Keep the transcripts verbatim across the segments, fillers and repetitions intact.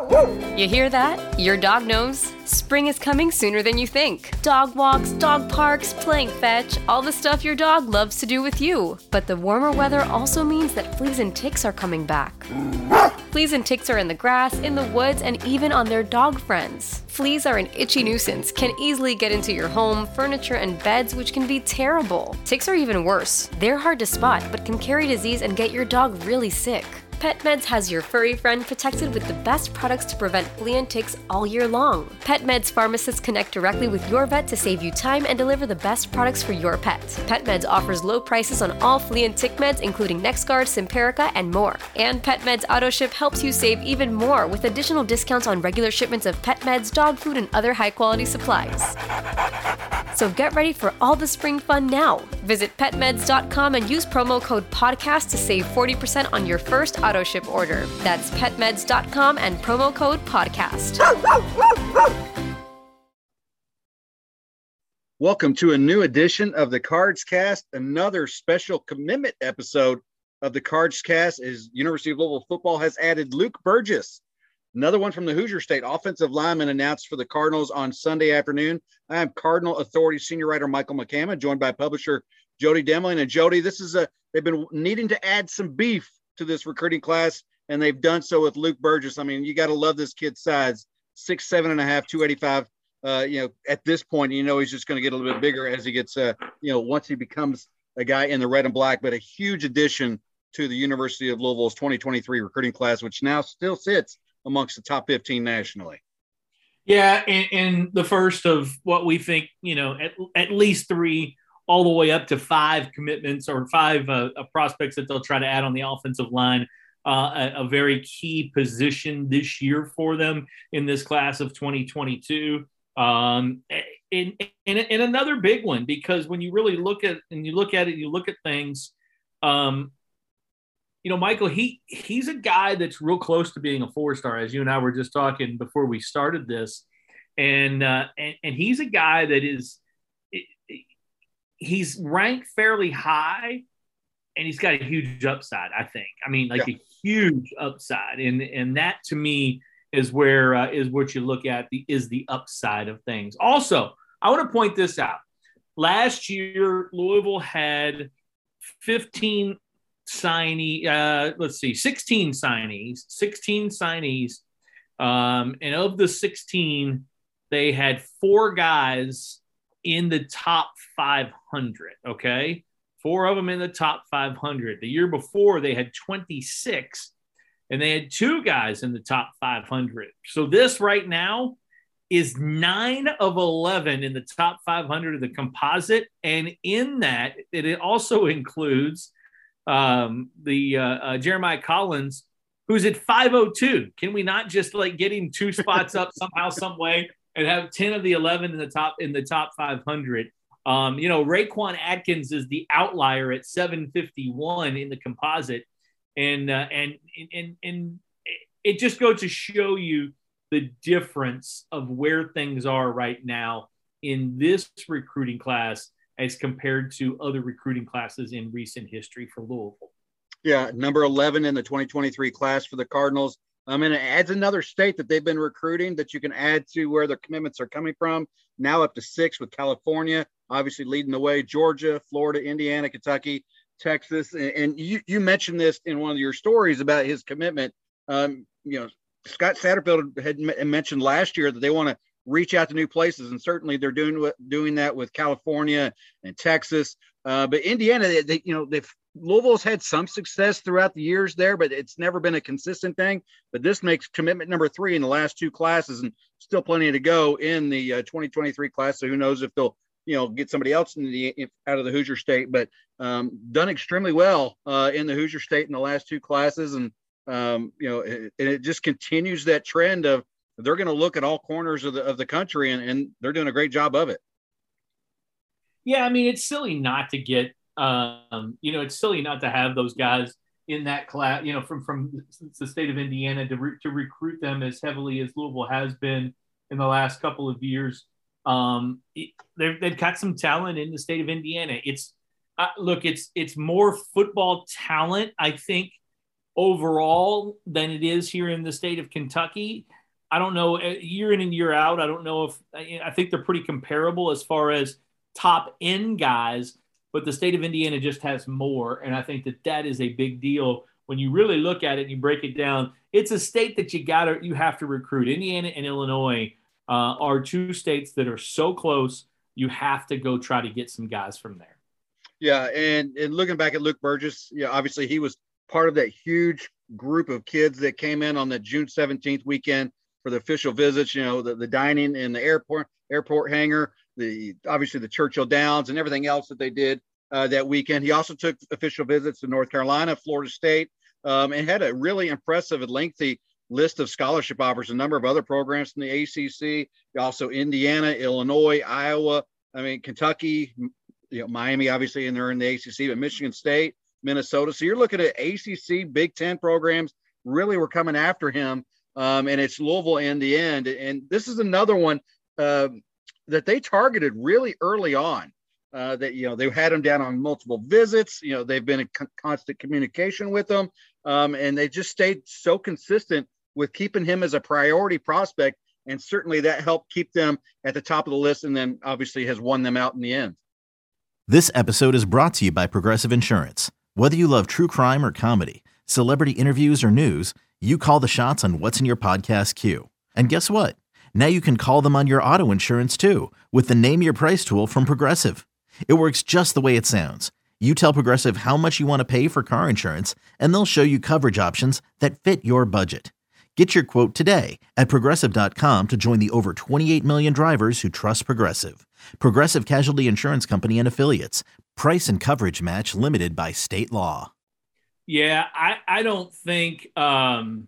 You hear that? Your dog knows. Spring is coming sooner than you think. Dog walks, dog parks, playing fetch, all the stuff your dog loves to do with you. But the warmer weather also means that fleas and ticks are coming back. Fleas and ticks are in the grass, in the woods, and even on their dog friends. Fleas are an itchy nuisance, can easily get into your home, furniture, and beds, which can be terrible. Ticks are even worse. They're hard to spot, but can carry disease and get your dog really sick. PetMeds has your furry friend protected with the best products to prevent flea and ticks all year long. PetMeds pharmacists connect directly with your vet to save you time and deliver the best products for your pet. PetMeds offers low prices on all flea and tick meds, including NexGard, Simparica, and more. And PetMeds AutoShip helps you save even more with additional discounts on regular shipments of pet meds, dog food, and other high-quality supplies. So get ready for all the spring fun now. Visit pet meds dot com and use promo code podcast to save forty percent on your first auto ship order. That's pet meds dot com and promo code podcast. Welcome to a new edition of the Cards Cast, another special commitment episode of the Cards Cast as University of Louisville football has added Luke Burgess. Another one from the Hoosier State, offensive lineman announced for the Cardinals on Sunday afternoon. I am Cardinal Authority senior writer Michael McCammon, joined by publisher Jody Demling. And Jody, this is a they've been needing to add some beef to this recruiting class, and they've done so with Luke Burgess. I mean, you got to love this kid's size, six, seven and a half, two eighty-five. Uh, you know, at this point, you know he's just going to get a little bit bigger as he gets, uh, you know, once he becomes a guy in the red and black. But a huge addition to the University of Louisville's twenty twenty-three recruiting class, which now still sits amongst the top fifteen nationally. Yeah, and, and the first of what we think, you know, at, at least three, all the way up to five commitments or five uh, uh, prospects that they'll try to add on the offensive line. Uh, a, a very key position this year for them in this class of twenty twenty-two. Um, and, and, and another big one, because when you really look at and you look at it, you look at things. Um, you know, Michael, he he's a guy that's real close to being a four-star, as you and I were just talking before we started this. And uh, and, and he's a guy that is he's ranked fairly high, and he's got a huge upside, I think. I mean, like yeah. a huge upside. And and that to me is where uh, is what you look at the is the upside of things. Also, I want to point this out. Last year, Louisville had fifteen signee, uh, let's see, sixteen signees, sixteen signees. Um, and of the sixteen, they had four guys in the top five hundred. Okay. Four of them in the top five hundred. The year before they had twenty-six and they had two guys in the top five hundred. So this right now is nine of eleven in the top five hundred of the composite. And in that, it also includes um, the uh, uh, Jeremiah Collins, who's at five oh two. Can we not just like get him two spots up somehow, some way, and have ten of the eleven in the top in the top five hundred? Um, you know, Raquan Atkins is the outlier at seven fifty-one in the composite. And, uh, and, and, and it just goes to show you the difference of where things are right now in this recruiting class as compared to other recruiting classes in recent history for Louisville. Yeah, number eleven in the twenty twenty-three class for the Cardinals. I mean, it adds another state that they've been recruiting that you can add to where their commitments are coming from. Now up to six with California, obviously leading the way, Georgia, Florida, Indiana, Kentucky, Texas. And, and you, you mentioned this in one of your stories about his commitment. Um, you know, Scott Satterfield had m- mentioned last year that they want to reach out to new places, and certainly they're doing doing that with California and Texas. Uh, but Indiana, they, they you know, they've Louisville's had some success throughout the years there, but it's never been a consistent thing. But this makes commitment number three in the last two classes, and still plenty to go in the uh, twenty twenty-three class. So who knows if they'll, you know, get somebody else in the if, out of the Hoosier State, but um, done extremely well uh, in the Hoosier State in the last two classes. And, um, you know, it, it just continues that trend of they're going to look at all corners of the, of the country, and, and they're doing a great job of it. Yeah. I mean, it's silly not to get, Um, you know, it's silly not to have those guys in that class, you know, from, from the state of Indiana to, re- to recruit them as heavily as Louisville has been in the last couple of years. Um, it, they've, they've got some talent in the state of Indiana. It's uh, look, it's, it's more football talent, I think, overall than it is here in the state of Kentucky. I don't know, year in and year out, I don't know if I think they're pretty comparable as far as top end guys, but the state of Indiana just has more. And I think that that is a big deal when you really look at it and you break it down. It's a state that you gotta, you have to recruit. Indiana and Illinois uh, are two states that are so close. You have to go try to get some guys from there. Yeah. And, and looking back at Luke Burgess, yeah, obviously he was part of that huge group of kids that came in on the June seventeenth weekend for the official visits, you know, the, the dining in the airport, airport hangar, the, obviously the Churchill Downs and everything else that they did uh, that weekend. He also took official visits to North Carolina, Florida State, um, and had a really impressive and lengthy list of scholarship offers, a number of other programs in the A C C, also Indiana, Illinois, Iowa, I mean, Kentucky, you know, Miami, obviously, and they're in the A C C, but Michigan State, Minnesota. So you're looking at A C C, Big Ten programs really were coming after him. Um, and it's Louisville in the end. And this is another one uh, that they targeted really early on. Uh, that, you know, they had him down on multiple visits. You know, they've been in con- constant communication with him. Um, and they just stayed so consistent with keeping him as a priority prospect. And certainly that helped keep them at the top of the list, and then obviously has won them out in the end. This episode is brought to you by Progressive Insurance. Whether you love true crime or comedy, celebrity interviews or news, you call the shots on what's in your podcast queue. And guess what? Now you can call them on your auto insurance too with the Name Your Price tool from Progressive. It works just the way it sounds. You tell Progressive how much you want to pay for car insurance, and they'll show you coverage options that fit your budget. Get your quote today at Progressive dot com to join the over twenty-eight million drivers who trust Progressive. Progressive Casualty Insurance Company and Affiliates. Price and coverage match limited by state law. Yeah, I, I don't think um,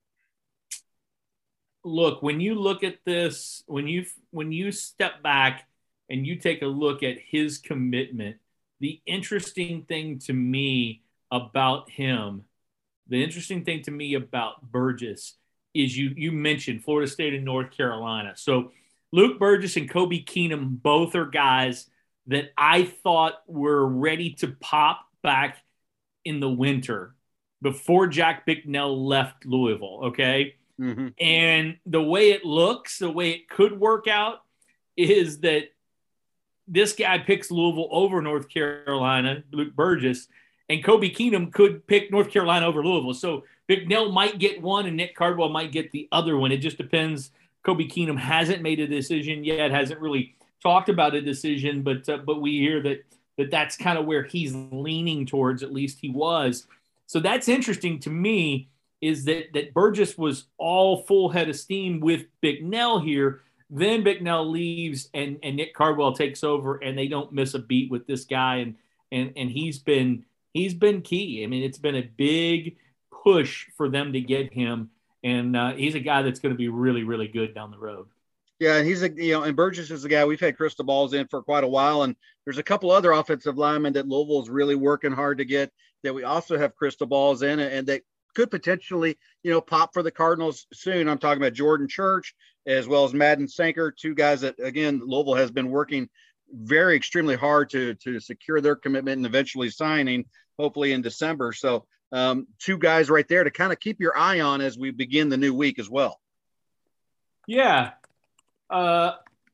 – look, when you look at this, when you when you step back and you take a look at his commitment, the interesting thing to me about him, the interesting thing to me about Burgess is you you mentioned Florida State and North Carolina. So Luke Burgess and Kobe Keenum both are guys that I thought were ready to pop back in the winter before Jack Bicknell left Louisville, okay? Mm-hmm. And the way it looks, the way it could work out is that this guy picks Louisville over North Carolina, Luke Burgess, and Kobe Keenum could pick North Carolina over Louisville. So Bicknell might get one and Nick Cardwell might get the other one. It just depends. Kobe Keenum hasn't made a decision yet, hasn't really talked about a decision, but uh, but we hear that that that's kind of where he's leaning towards, at least he was. So that's interesting to me, is that that Burgess was all full head of steam with Bicknell here. Then Bicknell leaves and, and Nick Cardwell takes over, and they don't miss a beat with this guy. And and and he's been he's been key. I mean, it's been a big push for them to get him. And uh, he's a guy that's going to be really, really good down the road. Yeah, and he's a you know, and Burgess is the guy we've had crystal balls in for quite a while, and there's a couple other offensive linemen that Louisville is really working hard to get that we also have crystal balls in, and that could potentially you know pop for the Cardinals soon. I'm talking about Jordan Church as well as Madden Sanker, two guys that again Louisville has been working very extremely hard to to secure their commitment and eventually signing, hopefully in December. So um, two guys right there to kind of keep your eye on as we begin the new week as well. Yeah. Uh,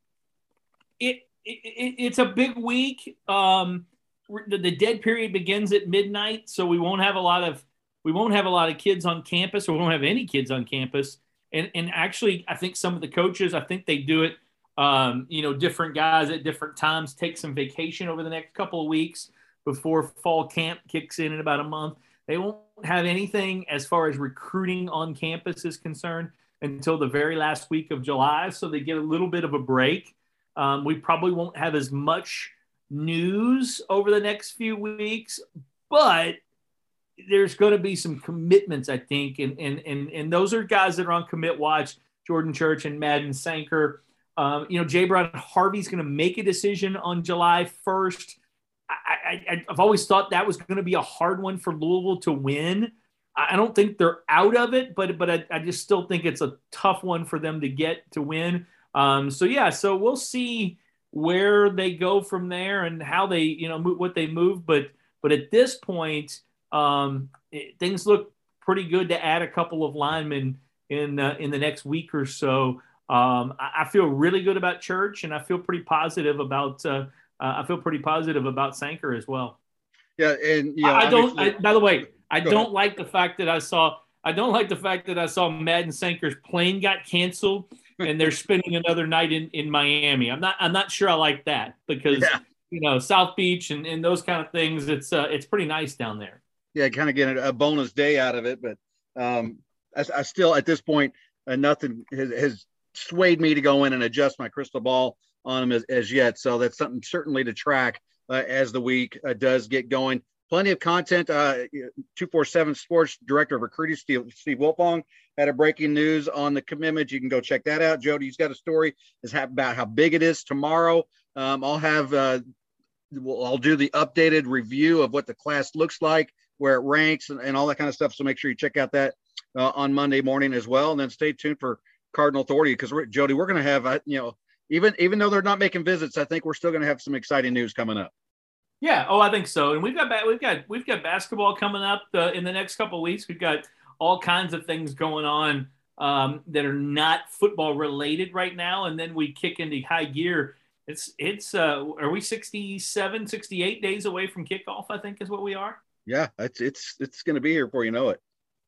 it, it it's a big week. Um, the, the dead period begins at midnight, so we won't have a lot of we won't have a lot of kids on campus, or we won't have any kids on campus. And and actually, I think some of the coaches, I think they do it. Um, you know, different guys at different times take some vacation over the next couple of weeks before fall camp kicks in in about a month. They won't have anything as far as recruiting on campus is concerned until the very last week of July, so they get a little bit of a break. Um, we probably won't have as much news over the next few weeks, but there's going to be some commitments, I think, and and and and those are guys that are on commit watch. Jordan Church and Madden Sanker. Um, you know, Jay Brown Harvey's going to make a decision on July first. I, I, I've always thought that was going to be a hard one for Louisville to win. I don't think they're out of it, but but I, I just still think it's a tough one for them to get to win. Um, so yeah, so we'll see where they go from there and how they, you know, move, what they move. But but at this point, um, it, things look pretty good to add a couple of linemen in uh, in the next week or so. Um, I, I feel really good about Church, and I feel pretty positive about uh, uh, I feel pretty positive about Sanker as well. Yeah, and you know, I don't. I, by the way, I Go don't ahead. like the fact that I saw. I don't like the fact that I saw Madden Sanker's plane got canceled, and they're spending another night in, in Miami. I'm not. I'm not sure I like that because Yeah. you know South Beach and, and those kind of things. It's uh, it's pretty nice down there. Yeah, kind of getting a bonus day out of it, but um, I, I still at this point uh, nothing has, has swayed me to go in and adjust my crystal ball on him as, as yet. So that's something certainly to track uh, as the week uh, does get going. Plenty of content. Uh, two forty-seven Sports Director of Recruiting, Steve, Steve Wilfong, had a breaking news on the commitment. You can go check that out. Jody's got a story is about how big it is tomorrow. Um, I'll have uh, we'll, I'll do the updated review of what the class looks like, where it ranks, and, and all that kind of stuff. So make sure you check out that uh, on Monday morning as well. And then stay tuned for Cardinal Authority because Jody, we're going to have uh, you know even even though they're not making visits, I think we're still going to have some exciting news coming up. Yeah, oh, I think so. And we've got we've got we've got basketball coming up uh, in the next couple of weeks. We've got all kinds of things going on um, that are not football related right now. And then we kick into high gear. It's it's uh, are we sixty-seven, sixty-eight days away from kickoff? I think is what we are. Yeah, it's it's it's going to be here before you know it.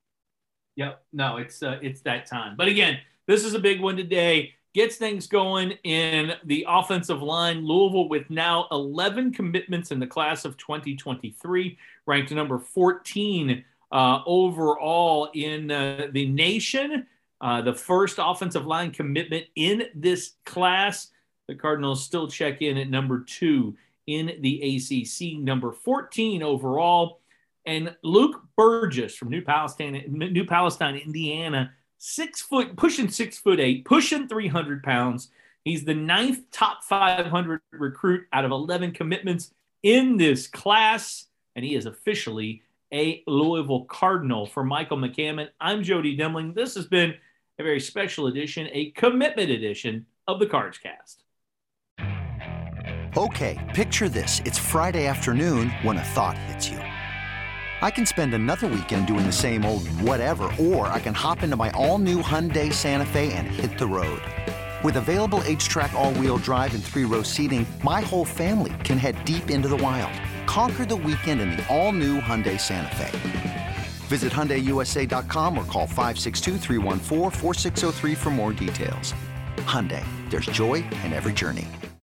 Yep. No, it's uh, it's that time. But again, this is a big one today. Gets things going in the offensive line. Louisville with now eleven commitments in the class of twenty twenty-three, ranked number fourteen uh, overall in uh, the nation. Uh, the first offensive line commitment in this class. The Cardinals still check in at number two in the A C C, number fourteen overall. And Luke Burgess from New Palestine, New Palestine, Indiana, six foot, pushing six foot eight, pushing three hundred pounds. He's the ninth top five hundred recruit out of eleven commitments in this class, and he is officially a Louisville Cardinal. For Michael McCammon, I'm Jody Demling. This has been a very special edition, a commitment edition of the Cards Cast. Okay, picture this. It's Friday afternoon when a thought hits you. I can spend another weekend doing the same old whatever, or I can hop into my all-new Hyundai Santa Fe and hit the road. With available H-Track all-wheel drive and three-row seating, my whole family can head deep into the wild. Conquer the weekend in the all-new Hyundai Santa Fe. Visit Hyundai U S A dot com or call five six two, three one four, four six zero three for more details. Hyundai, there's joy in every journey.